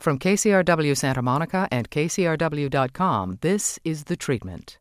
From KCRW Santa Monica and KCRW.com, this is The Treatment.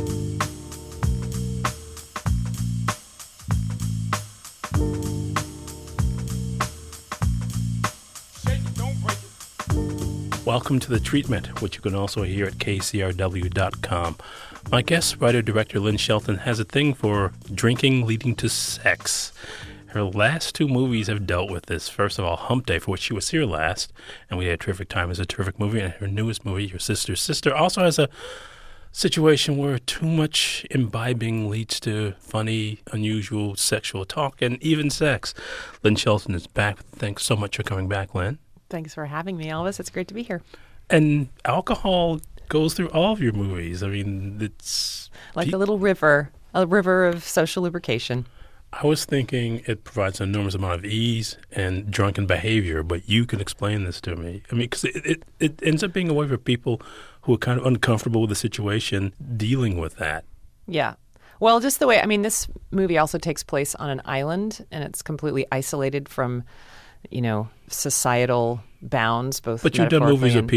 Welcome to The Treatment, which you can also hear at KCRW.com. My guest, writer-director Lynn Shelton, has a thing for drinking leading to sex. Her last two movies have dealt with this. First of all, Hump Day, for which she was here last, and we had a terrific time. It's a terrific movie. And her newest movie, Your Sister's Sister, also has a situation where too much imbibing leads to funny, unusual sexual talk and even sex. Lynn Shelton is back. Thanks so much for coming back, Lynn. Thanks for having me, Elvis. It's great to be here. And alcohol goes through all of your movies. I mean, it's like a little river, of social lubrication. I was thinking it provides an enormous amount of ease and drunken behavior, but you can explain this to me. I mean, because it ends up being a way for people who are kind of uncomfortable with the situation dealing with that. Yeah. Well, just the way, I mean, this movie also takes place on an island, and it's completely isolated from, societal bounds, both. But you've done movies where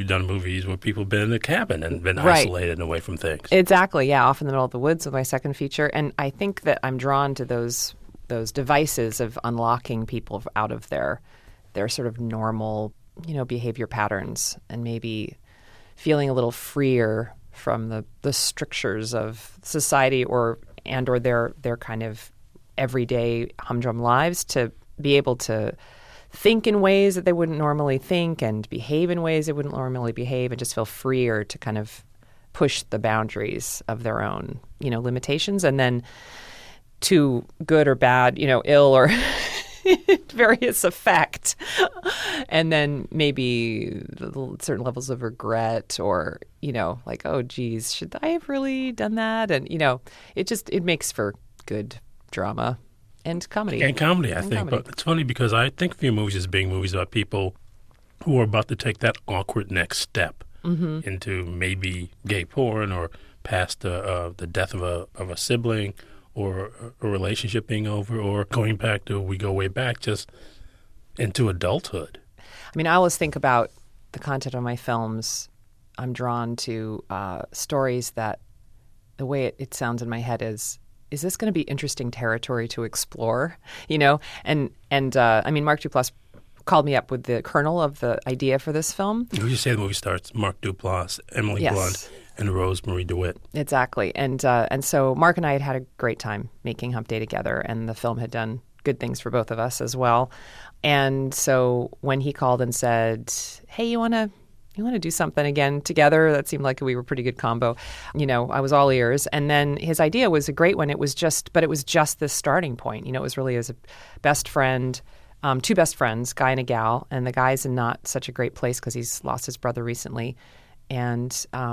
people have been in a cabin and been isolated and away from things. Exactly, yeah, off in the middle of the woods with my second feature. And I think that I'm drawn to those devices of unlocking people out of their sort of normal, behavior patterns and maybe feeling a little freer from the strictures of society or their kind of everyday humdrum lives, to be able to think in ways that they wouldn't normally think and behave in ways they wouldn't normally behave, and just feel freer to kind of push the boundaries of their own, limitations, and then to good or bad, ill or various effect. And then maybe certain levels of regret or, like, oh, geez, should I have really done that? And, it makes for good drama. And comedy. I think. But it's funny because I think of your movies as being movies about people who are about to take that awkward next step into maybe gay porn or past the death of a sibling or a relationship being over, or going back to, we go way back, just into adulthood. I mean, I always think about the content of my films. I'm drawn to stories that the way it sounds in my head is this going to be interesting territory to explore, And I mean, Mark Duplass called me up with the kernel of the idea for this film. You say the movie starts, Mark Duplass, Emily Blunt, and Rosemarie DeWitt. Exactly. And so Mark and I had a great time making Hump Day together, and the film had done good things for both of us as well. And so when he called and said, hey, you want to do something again together? That seemed like we were a pretty good combo. I was all ears. And then his idea was a great one. It was just this starting point. It was really as a best friend, two best friends, guy and a gal. And the guy's in not such a great place because he's lost his brother recently. And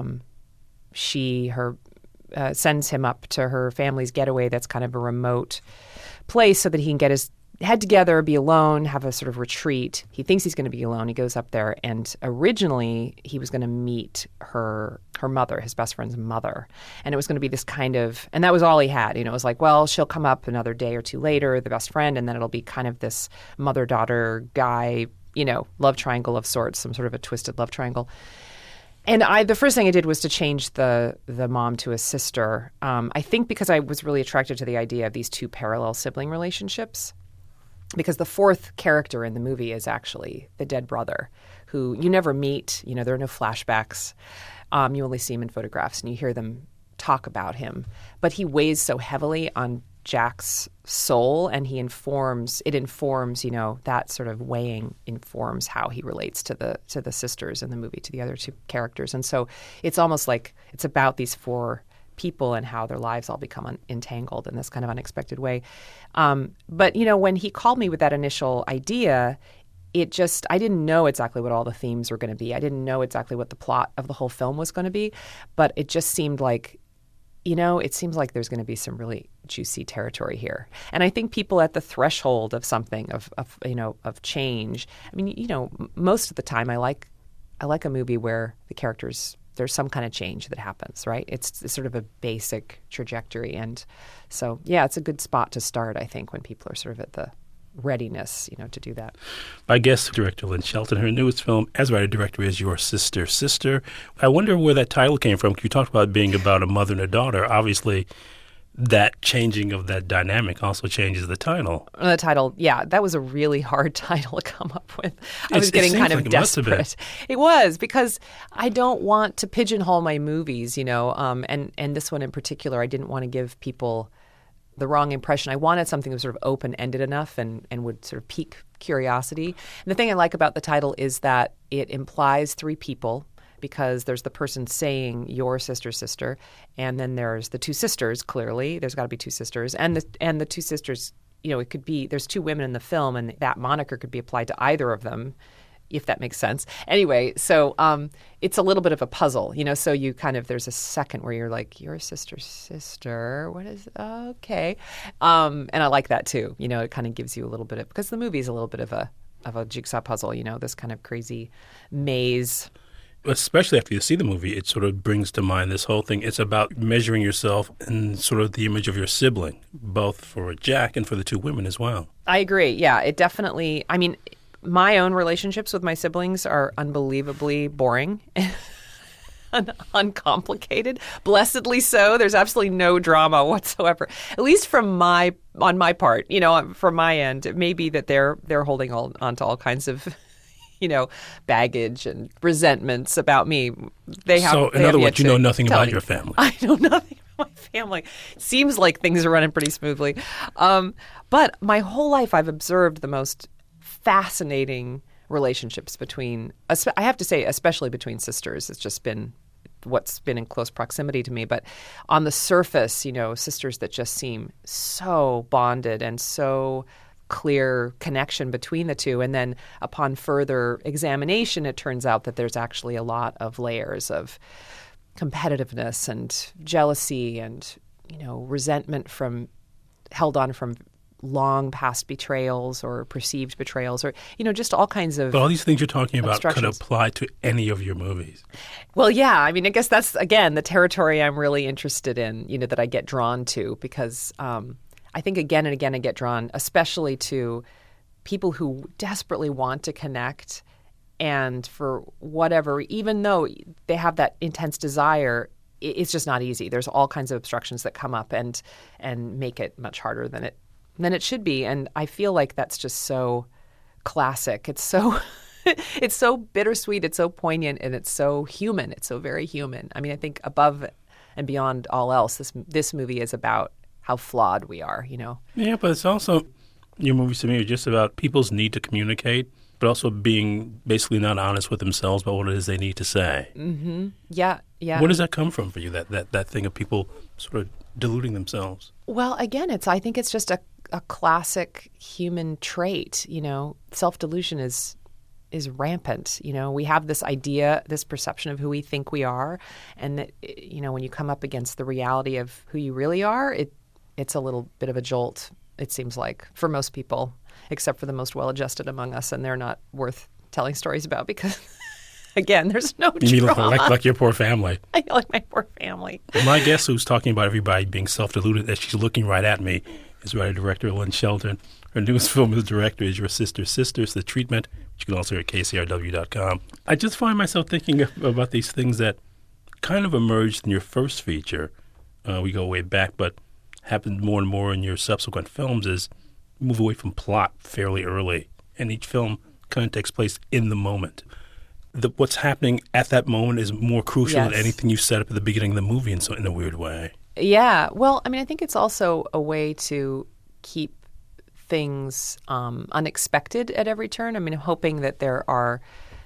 she sends him up to her family's getaway that's kind of a remote place so that he can get his head together, be alone, have a sort of retreat. He thinks he's going to be alone. He goes up there, and originally he was going to meet her mother, his best friend's mother. And it was going to be this kind of, and that was all he had. It was like, well, she'll come up another day or two later, the best friend, and then it'll be kind of this mother-daughter guy, love triangle of sorts, some sort of a twisted love triangle. And the first thing I did was to change the mom to a sister. I think because I was really attracted to the idea of these two parallel sibling relationships. Because the fourth character in the movie is actually the dead brother, who you never meet. There are no flashbacks. You only see him in photographs, and you hear them talk about him. But he weighs so heavily on Jack's soul, and it informs. That sort of weighing informs how he relates to the sisters in the movie, to the other two characters. And so it's almost like it's about these four people and how their lives all become entangled in this kind of unexpected way. But, when he called me with that initial idea, I didn't know exactly what all the themes were going to be. I didn't know exactly what the plot of the whole film was going to be, but it just seemed like, it seems like there's going to be some really juicy territory here. And I think people at the threshold of something, of change. I mean, most of the time I like a movie where the characters, there's some kind of change that happens, right? It's sort of a basic trajectory. And so, yeah, it's a good spot to start, I think, when people are sort of at readiness, to do that. My guest, director Lynn Shelton, her newest film as writer-director is Your Sister, Sister. I wonder where that title came from. You talked about being about a mother and a daughter. Obviously, that changing of that dynamic also changes the title. The title, yeah, that was a really hard title to come up with. I was getting kind of desperate. It was, because I don't want to pigeonhole my movies, and this one in particular, I didn't want to give people the wrong impression. I wanted something that was sort of open-ended enough and would sort of pique curiosity. And the thing I like about the title is that it implies three people, because there's the person saying your sister, sister, and then there's the two sisters, clearly. There's got to be two sisters. And the two sisters, it could be, there's two women in the film, and that moniker could be applied to either of them, if that makes sense. Anyway, so it's a little bit of a puzzle, so you kind of, there's a second where you're like, your sister's sister, what is, okay. And I like that too. It kind of gives you a little bit of, because the movie is a little bit of a jigsaw puzzle, this kind of crazy maze. Especially after you see the movie, it sort of brings to mind this whole thing. It's about measuring yourself in sort of the image of your sibling, both for Jack and for the two women as well. I agree. Yeah, it definitely, I mean, my own relationships with my siblings are unbelievably boring and uncomplicated. Blessedly so. There's absolutely no drama whatsoever, at least on my part, from my end. It may be that they're holding on to all kinds of baggage and resentments about me. So, in other words, you know nothing about your family. I know nothing about my family. It seems like things are running pretty smoothly. But my whole life, I've observed the most fascinating relationships between, I have to say, especially between sisters. It's just been what's been in close proximity to me. But on the surface, sisters that just seem so bonded and so clear connection between the two. And then upon further examination, it turns out that there's actually a lot of layers of competitiveness and jealousy and, resentment held on from long past betrayals or perceived betrayals or, just all kinds of. But all these things you're talking about could apply to any of your movies. Well, yeah. I mean, I guess that's, again, the territory I'm really interested in, that I get drawn to because I think again and again I get drawn, especially to people who desperately want to connect and for whatever, even though they have that intense desire, it's just not easy. There's all kinds of obstructions that come up and make it much harder than it should be. And I feel like that's just so classic. It's so it's so bittersweet, it's so poignant, and it's so human. It's so very human. I mean, I think above and beyond all else, this movie is about how flawed we are, Yeah, but it's also, your movies to me are just about people's need to communicate, but also being basically not honest with themselves about what it is they need to say. Mm-hmm. Yeah. Where does that come from for you, that thing of people sort of deluding themselves? Well, again, I think it's just a classic human trait, Self-delusion is rampant. We have this idea, this perception of who we think we are, and that, when you come up against the reality of who you really are, it's a little bit of a jolt, it seems like, for most people, except for the most well-adjusted among us, and they're not worth telling stories about because, again, there's no drama. You mean like your poor family. I like my poor family. My guest who's talking about everybody being self-deluded, as she's looking right at me, is writer-director Lynn Shelton. Her newest film as director is Your Sister, Sisters, The Treatment, which you can also hear at kcrw.com. I just find myself thinking about these things that kind of emerged in your first feature. We go way back, but happened more and more in your subsequent films is move away from plot fairly early. And each film kind of takes place in the moment. What's happening at that moment is more crucial than anything you set up at the beginning of the movie in a weird way. Yeah. Well, I mean, I think it's also a way to keep things unexpected at every turn. I mean, hoping that there are,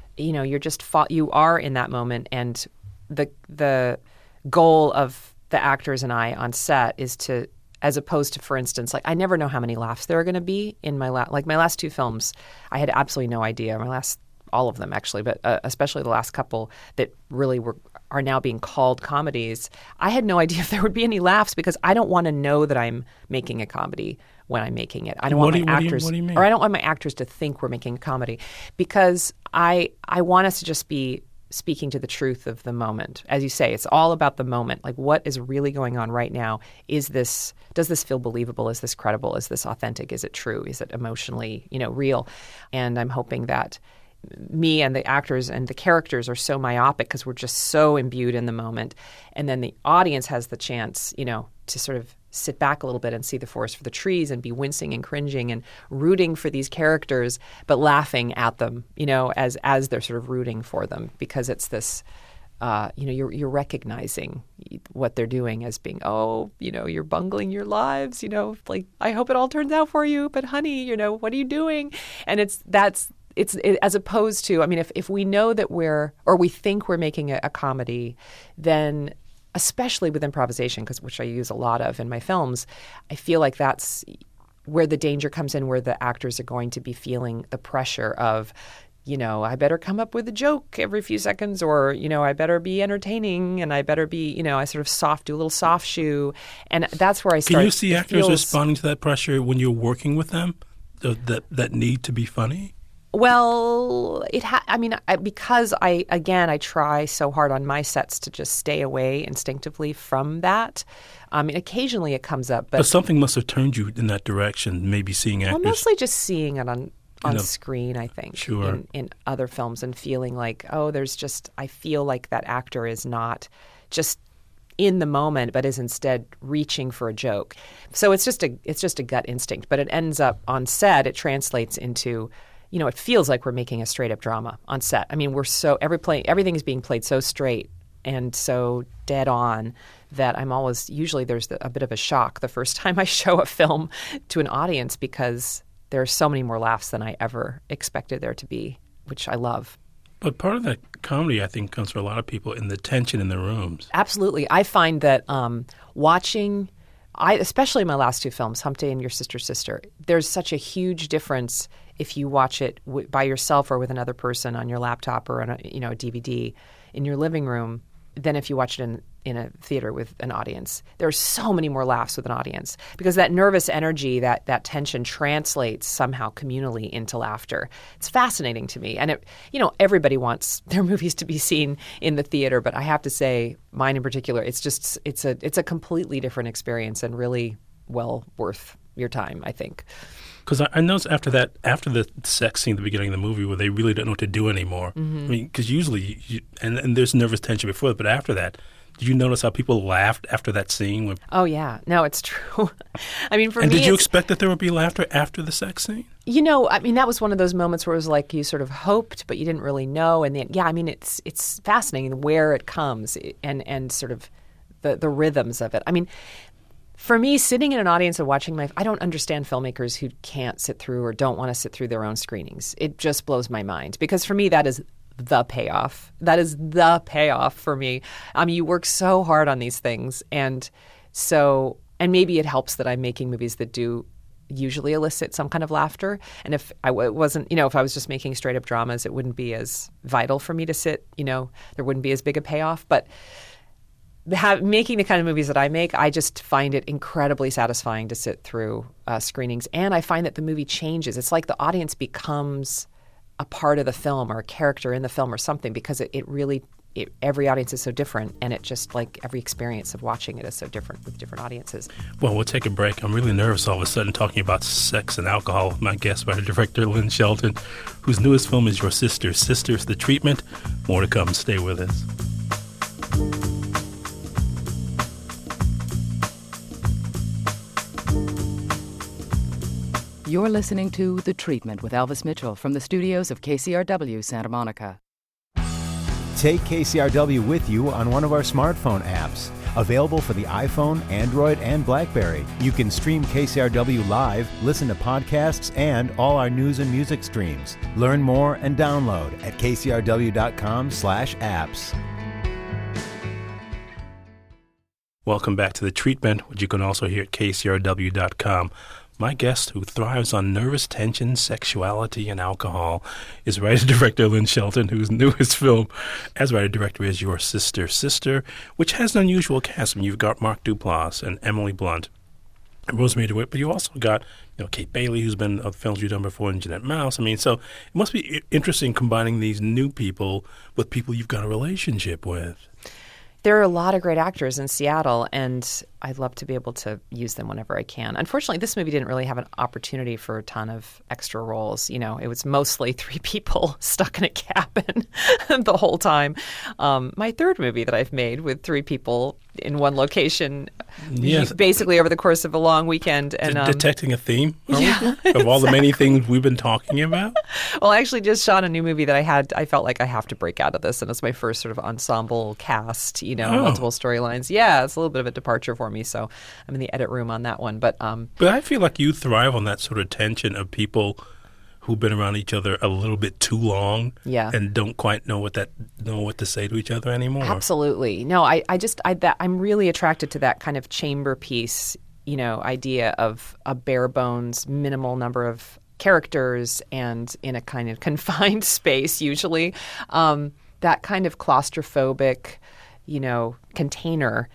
you are in that moment, and the goal of the actors and I on set is to, as opposed to, for instance, like I never know how many laughs there are going to be in my last two films. I had absolutely no idea. All of them actually, but especially the last couple that really are now being called comedies. I had no idea if there would be any laughs because I don't want to know that I'm making a comedy when I'm making it. I don't want my actors, what do you mean? Or I don't want my actors to think we're making a comedy because I want us to just be speaking to the truth of the moment. As you say, it's all about the moment. Like, what is really going on right now? Does this feel believable? Is this credible? Is this authentic? Is it true? Is it emotionally, real? And I'm hoping that me and the actors and the characters are so myopic because we're just so imbued in the moment. And then the audience has the chance, to sort of sit back a little bit and see the forest for the trees and be wincing and cringing and rooting for these characters, but laughing at them, as they're sort of rooting for them, because it's this, you're recognizing what they're doing as being, you're bungling your lives, like, I hope it all turns out for you, but honey, what are you doing? And it's as opposed to, I mean, if we know that we think we're making a comedy, then especially with improvisation, which I use a lot of in my films, I feel like that's where the danger comes in, where the actors are going to be feeling the pressure of, I better come up with a joke every few seconds, or, I better be entertaining, and I better be, I sort of do a little soft shoe. And that's where I start. Can you see actors responding to that pressure when you're working with them, that need to be funny? Well, because I try so hard on my sets to just stay away instinctively from that. Occasionally it comes up. But something must have turned you in that direction, maybe seeing actors. Well, mostly just seeing it on screen, I think, sure. in other films, and feeling like, I feel like that actor is not just in the moment, but is instead reaching for a joke. So it's just a gut instinct, but it ends up on set, it translates into, it feels like we're making a straight up drama on set. I mean, everything is being played so straight and so dead on that usually there's a bit of a shock the first time I show a film to an audience, because there are so many more laughs than I ever expected there to be, which I love. But part of that comedy, I think, comes for a lot of people in the tension in the rooms. Absolutely. I find that watching, especially my last two films, Hump Day and Your Sister's Sister, there's such a huge difference if you watch it by yourself or with another person on your laptop or on a DVD in your living room than if you watch it in a theater with an audience. There are so many more laughs with an audience, because that nervous energy, that tension translates somehow communally into laughter. It's fascinating to me. And everybody wants their movies to be seen in the theater, but I have to say, mine in particular, it's a completely different experience and really well worth your time, I think. Because I noticed after the sex scene at the beginning of the movie, where they really don't know what to do anymore. Mm-hmm. I mean, because usually, and there's nervous tension before, but after that, did you notice how people laughed after that scene? Oh, yeah. No, it's true. I mean, for me, and did you expect that there would be laughter after the sex scene? That was one of those moments where it was like you sort of hoped, but you didn't really know. And then, it's fascinating where it comes and sort of the rhythms of it. I mean, for me, sitting in an audience and watching I don't understand filmmakers who can't sit through or don't want to sit through their own screenings. It just blows my mind, because for me, that is the payoff. That is the payoff for me. I mean, you work so hard on these things. And maybe it helps that I'm making movies that do usually elicit some kind of laughter. And if I wasn't, if I was just making straight up dramas, it wouldn't be as vital for me to sit, there wouldn't be as big a payoff. But making the kind of movies that I make, I just find it incredibly satisfying to sit through screenings. And I find that the movie changes. It's like the audience becomes a part of the film or a character in the film or something, because every audience is so different, and it just, like, every experience of watching it is so different with different audiences. Well, we'll take a break. I'm really nervous all of a sudden talking about sex and alcohol with my guest writer-director Lynn Shelton, whose newest film is Your Sister's Sister, The Treatment. More to come. Stay with us. You're listening to The Treatment with Elvis Mitchell from the studios of KCRW Santa Monica. Take KCRW with you on one of our smartphone apps. Available for the iPhone, Android, and BlackBerry. You can stream KCRW live, listen to podcasts, and all our news and music streams. Learn more and download at kcrw.com/apps. Welcome back to The Treatment, which you can also hear at kcrw.com. My guest, who thrives on nervous tension, sexuality, and alcohol, is writer-director Lynn Shelton, whose newest film as writer-director is Your Sister's Sister, which has an unusual cast. I mean, you've got Mark Duplass and Emily Blunt. Rosemary DeWitt, but you also got, Kate Bailey, who's been in films you've done before, and Jeanette Mouse. I mean, so it must be interesting combining these new people with people you've got a relationship with. There are a lot of great actors in Seattle, and I'd love to be able to use them whenever I can. Unfortunately, this movie didn't really have an opportunity for a ton of extra roles. It was mostly 3 people stuck in a cabin the whole time. My third movie that I've made with 3 people in one location, basically over the course of a long weekend. And detecting a theme of all the many things we've been talking about? Well, I actually just shot a new movie that I felt like I have to break out of this, and it's my first sort of ensemble cast, multiple storylines. Yeah, it's a little bit of a departure for me, so I'm in the edit room on that one. But I feel like you thrive on that sort of tension of people who've been around each other a little bit too long and don't quite know what to say to each other anymore. Absolutely. No, I'm really attracted to that kind of chamber piece, idea of a bare bones, minimal number of characters and in a kind of confined space usually. That kind of claustrophobic, container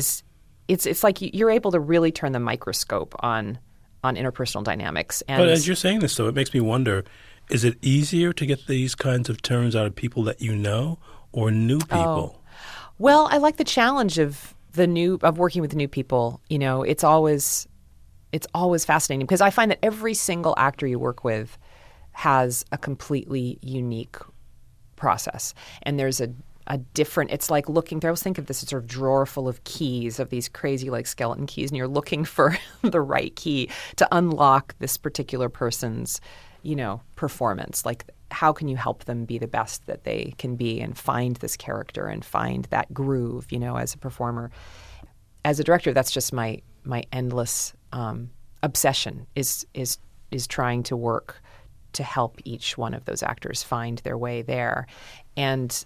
it's like you're able to really turn the microscope on interpersonal dynamics. But as you're saying this, though, it makes me wonder, is it easier to get these kinds of terms out of people that you know or new people? Well, I like the challenge of working with new people. It's always fascinating because I find that every single actor you work with has a completely unique process. And there's a different, it's like looking, I always think of this as sort of drawer full of keys, of these crazy like skeleton keys, and you're looking for the right key to unlock this particular person's, performance. Like, how can you help them be the best that they can be and find this character and find that groove, as a performer. As a director, that's just my endless obsession is trying to work to help each one of those actors find their way there. And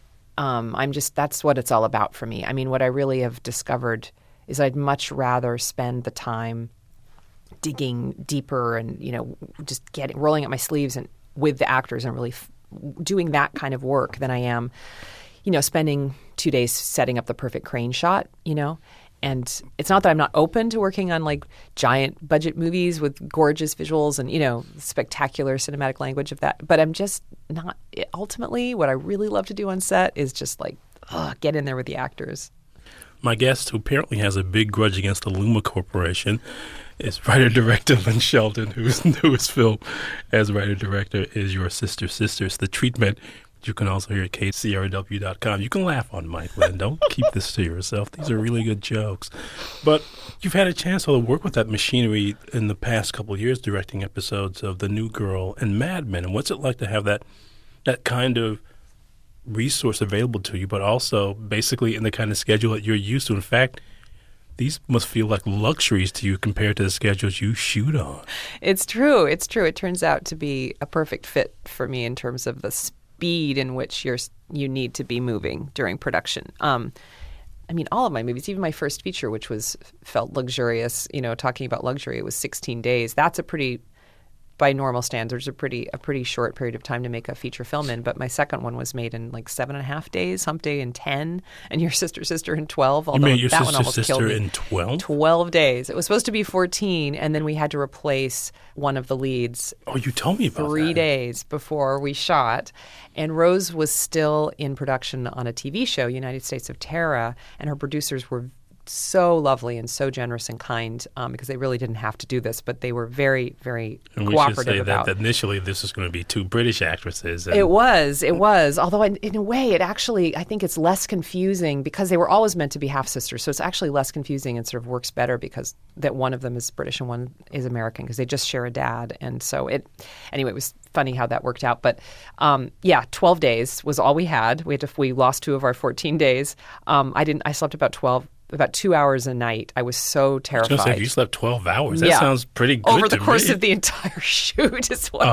that's what it's all about for me. I mean, what I really have discovered is I'd much rather spend the time digging deeper and, just rolling up my sleeves and with the actors and really doing that kind of work than I am, spending 2 days setting up the perfect crane shot, And it's not that I'm not open to working on like giant budget movies with gorgeous visuals and, spectacular cinematic language of that. But I'm just not – ultimately, what I really love to do on set is just like get in there with the actors. My guest, who apparently has a big grudge against the Luma Corporation, is writer-director Lynn Shelton, whose newest film as writer-director is Your Sister Sisters, The Treatment. You can also hear at KCRW.com. You can laugh on Mike, Lynn. Don't keep this to yourself. These are really good jokes. But you've had a chance to work with that machinery in the past couple of years, directing episodes of The New Girl and Mad Men. And what's it like to have that kind of resource available to you, but also basically in the kind of schedule that you're used to? In fact, these must feel like luxuries to you compared to the schedules you shoot on. It's true. It turns out to be a perfect fit for me in terms of the speed in which you need to be moving during production. I mean, all of my movies, even my first feature, which felt luxurious, talking about luxury, it was 16 days. That's by normal standards, a pretty short period of time to make a feature film in. But my second one was made in like 7.5 days, Hump Day in 10, and Your Sister in 12. You made Your Sister in 12? 12 days. It was supposed to be 14, and then we had to replace one of the leads. Oh, you told me about 3 days before we shot. And Rose was still in production on a TV show, United States of Terra, and her producers were so lovely and so generous and kind because they really didn't have to do this, but they were very, very and cooperative we should say about that initially this was going to be 2 British actresses. It was. Although in a way, it actually, I think it's less confusing because they were always meant to be half sisters. So it's actually less confusing and sort of works better because that one of them is British and one is American because they just share a dad. And so it was funny how that worked out. But 12 days was all we had. We lost 2 of our 14 days. I slept about 2 hours a night. I was so terrified. I was going to say, if you slept 12 hours, that sounds pretty good over the course of the entire shoot is what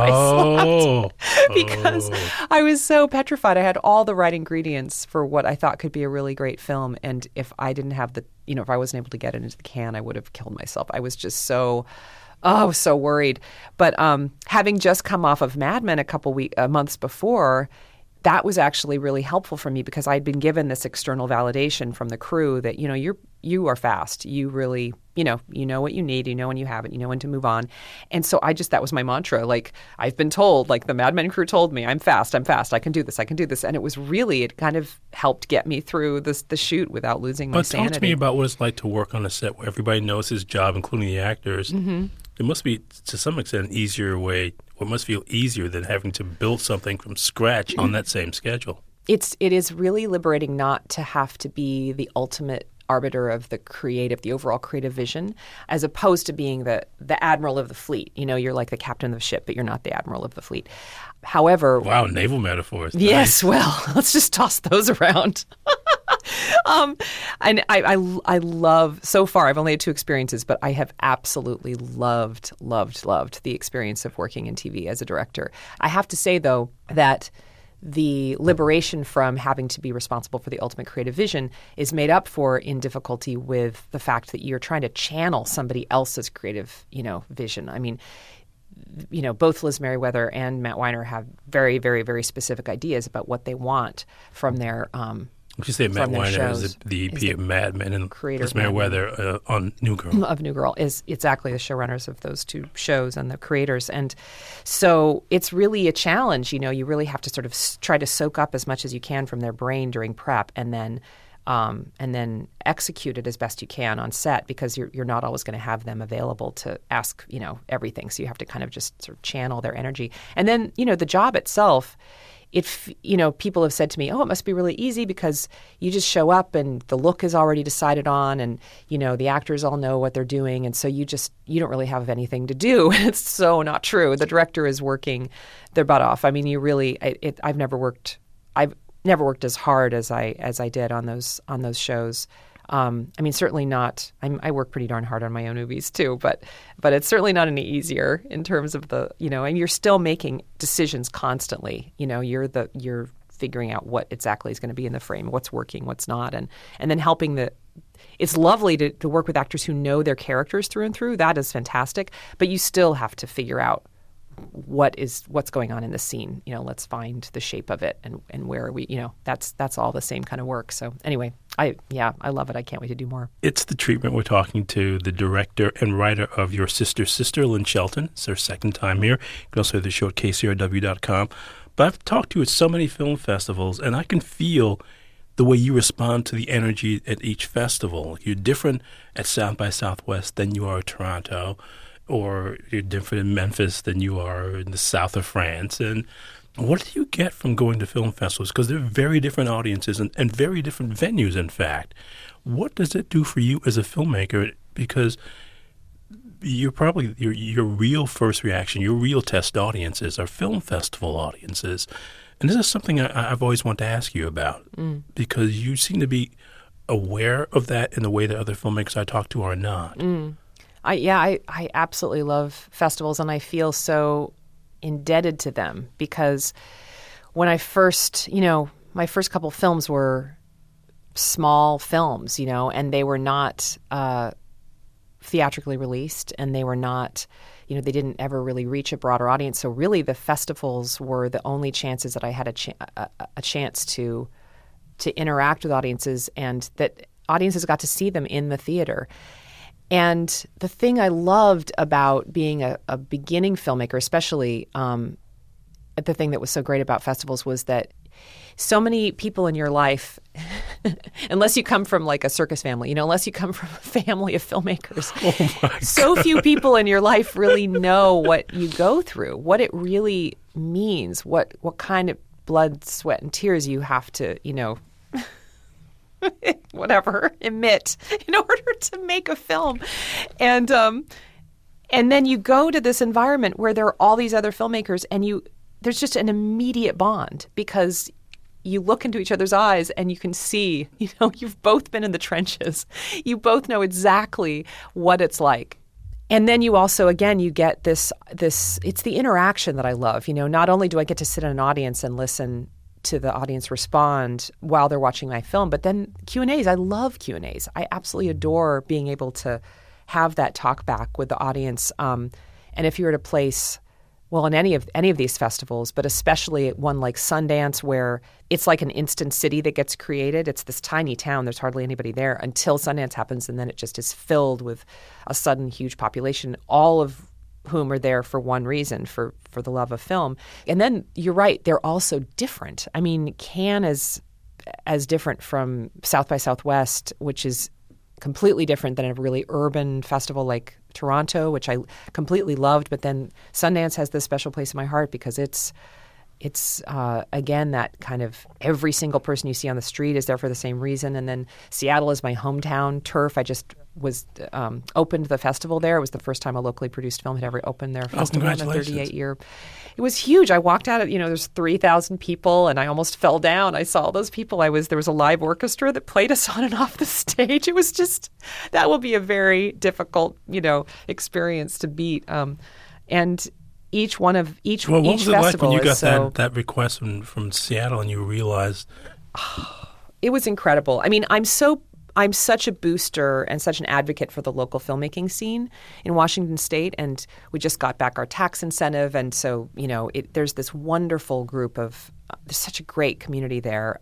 I slept. Because I was so petrified. I had all the right ingredients for what I thought could be a really great film. And if I didn't have if I wasn't able to get it into the can, I would have killed myself. I was just so worried. But having just come off of Mad Men a couple months before, that was actually really helpful for me because I'd been given this external validation from the crew that, you're you are fast. You really, you know what you need, you know when you have it, you know when to move on. And so that was my mantra. Like, I've been told, like the Mad Men crew told me, I'm fast, I can do this. And it kind of helped get me through the shoot without losing my sanity. Talk to me about what it's like to work on a set where everybody knows his job, including the actors. Mm-hmm. It must be, to some extent, an easier way, or it must feel easier than having to build something from scratch on that same schedule. It is really liberating not to have to be the ultimate arbiter of the overall creative vision, as opposed to being the admiral of the fleet. You're like the captain of the ship, but you're not the admiral of the fleet. However... Wow, naval metaphors. Yes, nice. Well, let's just toss those around. And I love, so far, I've only had 2 experiences, but I have absolutely loved the experience of working in TV as a director. I have to say, though, that the liberation from having to be responsible for the ultimate creative vision is made up for in difficulty with the fact that you're trying to channel somebody else's creative, vision. I mean, both Liz Merriweather and Matt Weiner have very, very, very specific ideas about what they want from their Would you say Matt Weiner is the EP of Mad Men and Liz Merriweather on New Girl? Of New Girl is exactly the showrunners of those 2 shows and the creators. And so it's really a challenge. You really have to sort of try to soak up as much as you can from their brain during prep and then execute it as best you can on set, because you're not always going to have them available to ask, everything. So you have to kind of just sort of channel their energy. And then, the job itself, people have said to me, oh, it must be really easy because you just show up and the look is already decided on and, the actors all know what they're doing. And so you don't really have anything to do. It's so not true. The director is working their butt off. I mean, I've never worked as hard as I did on those shows. Certainly not. I work pretty darn hard on my own movies too, but it's certainly not any easier in terms of and you're still making decisions constantly. You're figuring out what exactly is going to be in the frame, what's working, what's not, and then helping It's lovely to work with actors who know their characters through and through. That is fantastic, but you still have to figure out what's going on in the scene. Let's find the shape of it and where are we, that's all the same kind of work. So anyway, I love it. I can't wait to do more. It's The Treatment. We're talking to the director and writer of Your Sister's Sister, Lynn Shelton. It's her second time here. You can also hear the show at kcrw.com. But I've talked to you at so many film festivals, and I can feel the way you respond to the energy at each festival. You're different at South by Southwest than you are at Toronto, or you're different in Memphis than you are in the south of France. And what do you get from going to film festivals? Because they're very different audiences and very different venues, in fact. What does it do for you as a filmmaker? Because you're probably your real first reaction, your real test audiences are film festival audiences. And this is something I've always wanted to ask you about, because you seem to be aware of that in the way that other filmmakers I talk to are not. I absolutely love festivals, and I feel so indebted to them, because when I first, my first couple films were small films, and they were not theatrically released, and they were not, they didn't ever really reach a broader audience. So really the festivals were the only chances that I had a chance to interact with audiences, and that audiences got to see them in the theater. And the thing I loved about being a beginning filmmaker, especially the thing that was so great about festivals, was that so many people in your life, unless you come from like a circus family, unless you come from a family of filmmakers, so few people in your life really know what you go through, what it really means, what kind of blood, sweat, and tears you have to, emit in order to make a film. And then you go to this environment where there are all these other filmmakers, and there's just an immediate bond, because you look into each other's eyes and you can see, you've both been in the trenches. You both know exactly what it's like. And then you also, again, you get this, it's the interaction that I love. Not only do I get to sit in an audience and listen to the audience respond while they're watching my film, but then Q&As. I love Q&As. I absolutely adore being able to have that talk back with the audience. And if you're at a place well, in any of these festivals, but especially at one like Sundance, where it's like an instant city that gets created. It's this tiny town. There's hardly anybody there until Sundance happens, and then it just is filled with a sudden huge population, all of whom are there for one reason, for the love of film. And then you're right, they're also different. I mean, Cannes is as different from South by Southwest, which is completely different than a really urban festival like Toronto, which I completely loved. But then Sundance has this special place in my heart because it's again, that kind of every single person you see on the street is there for the same reason. And then Seattle is my hometown turf. I just was opened the festival there. It was the first time a locally produced film had ever opened their festival in a 38-year. It was huge. I walked out, there's 3,000 people, and I almost fell down. I saw those people. There was a live orchestra that played us on and off the stage. It was just, that will be a very difficult, experience to beat. And each what was each it festival like when you got so, that request from Seattle and you realized? It was incredible. I mean, I'm such a booster and such an advocate for the local filmmaking scene in Washington State, and we just got back our tax incentive, and so there's this wonderful group of there's such a great community there,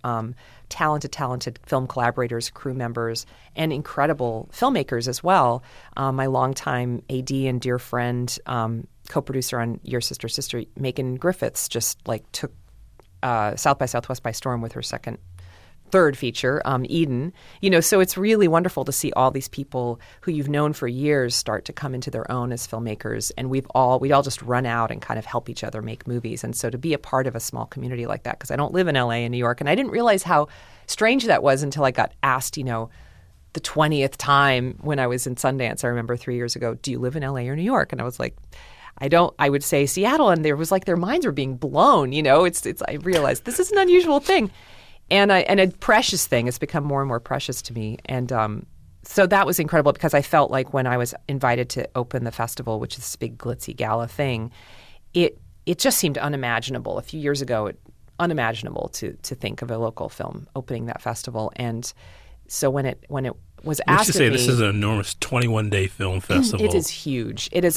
talented film collaborators, crew members, and incredible filmmakers as well. My longtime AD and dear friend, co-producer on Your Sister, Sister, Megan Griffiths, just took South by Southwest by storm with her third feature, Eden. So it's really wonderful to see all these people who you've known for years start to come into their own as filmmakers, and we all just run out and kind of help each other make movies. And so to be a part of a small community like that, because I don't live in LA and New York, and I didn't realize how strange that was until I got asked, the 20th time when I was in Sundance. I remember 3 years ago, do you live in LA or New York? And I was like, I would say Seattle, and there was their minds were being blown. I realized this is an unusual thing. And a precious thing. It's become more and more precious to me. And so that was incredible because I felt like when I was invited to open the festival, which is this big glitzy gala thing, it just seemed unimaginable. A few years ago, unimaginable to think of a local film opening that festival. And so when it was asked of me, this is an enormous 21-day film festival. It is huge. It is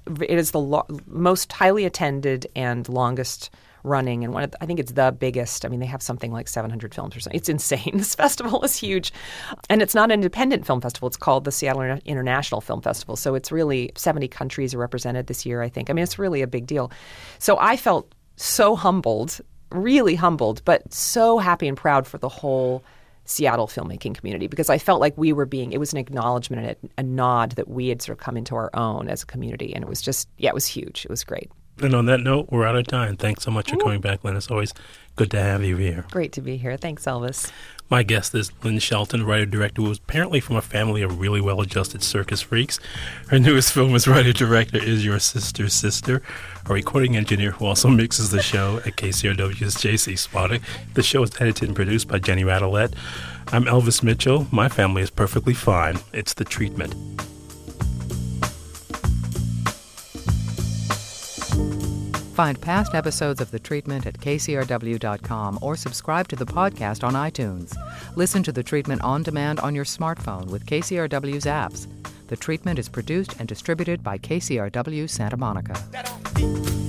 the most highly attended and longest running, and I think it's the biggest. I mean, they have something like 700 films or something. It's insane. This festival is huge. And it's not an independent film festival. It's called the Seattle International Film Festival. So it's really 70 countries are represented this year, I think. I mean, it's really a big deal. So I felt so humbled, really humbled, but so happy and proud for the whole Seattle filmmaking community, because I felt like it was an acknowledgement and a nod that we had sort of come into our own as a community. And it was just, it was huge. It was great. And on that note, we're out of time. Thanks so much for coming back, Lynn. It's always good to have you here. Great to be here. Thanks, Elvis. My guest is Lynn Shelton, writer-director, who was apparently from a family of really well-adjusted circus freaks. Her newest film as writer-director is Your Sister, Sister. A recording engineer who also mixes the show at KCRW's J.C. Spotting. The show is edited and produced by Jenny Radelet. I'm Elvis Mitchell. My family is perfectly fine. It's The Treatment. Find past episodes of The Treatment at kcrw.com or subscribe to the podcast on iTunes. Listen to The Treatment on demand on your smartphone with KCRW's apps. The Treatment is produced and distributed by KCRW Santa Monica.